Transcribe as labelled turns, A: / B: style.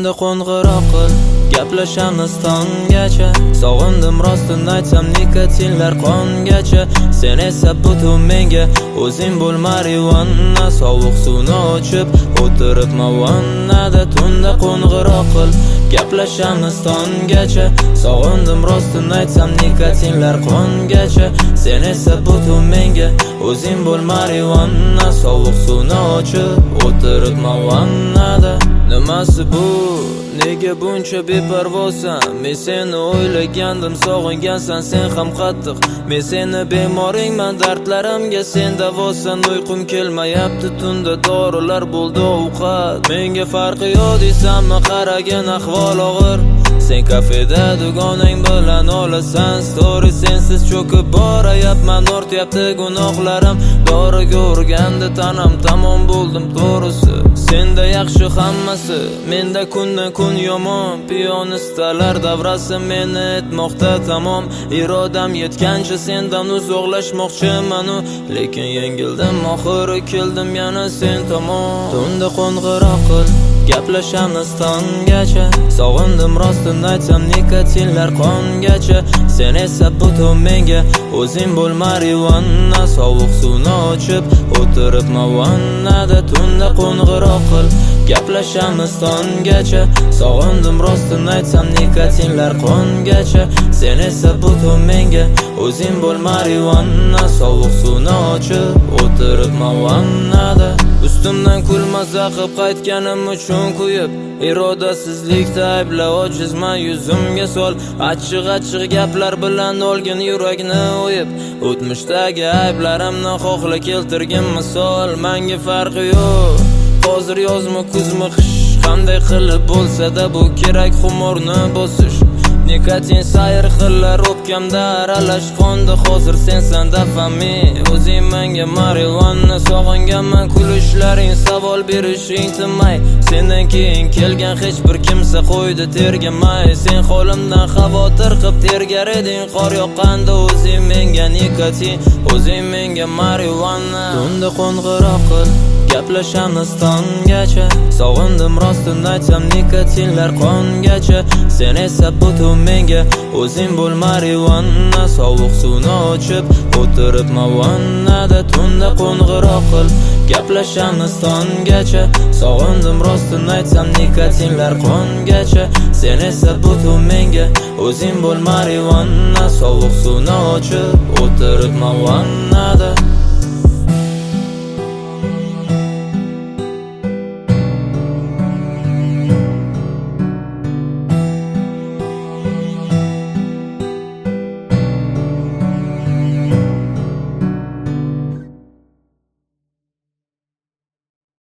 A: Tunda qo'ng'iroq qil, gaplashamiz tonggacha. Sog'indim rostini aytsam nikotinlar qongacha. Sen esa butun menga o'zing bo'l marijuana. Sovuq suvni ochib o'tiribman vannada. Tunda qo'ng'iroq qil, gaplashamiz tonggacha. Sog'indim rostini aytsam nikotinlar qongacha. Sen esa butun menga o'zing bo'l marijuana. Sovuq suvni ochib o'tiribman vannada. Nimasi bu? Nega buncha beparvosan? Men seni o'ylagandim, sog'ingansan sen ham qattiq. Men seni bemoringman, dardlarimga sen davosan. Uyqum kelmayapti tunda, dorilar bo'ldi ovqat. Menga farqi yo'q deysanmi? Qaragin ahvol og'ir. Sen kafeda dugonang bilan olasan story. Sensiz cho'kib borayapman, ortyapti gunohlarim. Doriga urganda tanam tamom bo'ldim to'g'risi. Senda yaxshi hammasi, menda kundan kun yomon. Piyonistalar davrasi meni etmoqda tamom. Irodam yetgancha sendan uzoqlashmoqchiman, lekin yengildim, oxiri keldim yana sen tomon. Tunda qo'ng'iroq qil, gaplashamiz tonggacha. Sog'indim rostini aytsam nikotinlar qongacha. Sen esa butun menga o'zing bo'l marijuana. Sovuq suvni ochib o'tiribman vannada. Tunda qo'ng'iroq qil, gaplashamiz tonggacha. Sog'indim rostini aytsam nikotinlar qongacha. Sen esa butun menga o'zing bo'l marijuana. Sovuq suvni ochib o'tiribman vannada. Ustimdan kulmaza qilib qaytganim uchun kuyib, irodasizlikda aybla ojizman yuzimga sol. Achchiq gaplar bilan olgin yurakni o'yib, o'tmishdagi ayblarimni xohla keltirgin misol. Menga farqi yo'q, hozir yozmi kuzmi qish, qanday qilib bo'lsa-da bu kerak xumorni bosish. Nikotin sayr qillar o'pkamda aralash qo'ndi. Hozir sensan dafami, o'zing menga marijuana. Sog'inganman kulishlaring, savol berishing tinmay. Sendan keyin kelgan hech bir kimsa qo'ydi tergamay. Sen holimdan xavotir qilib tergar eding, qor yoqqanda o'zing menga nikotin, o'zing menga marijuana. Tunda qo'ng'iroq qil, gaplashamiz tonggacha. Sog'indim rostini aytsam nikotinlar qongacha. Sen esa butun menga o'zing bo'l marijuana. Sovuq suvni ochib o'tiribman vannada. Tunda qo'ng'iroq qil, gaplashamiz tonggacha. Sog'indim rostini aytsam nikotinlar qongacha. Sen esa butun menga o'zing bo'l marijuana. Sovuq suvni ochib o'tiribman vannada.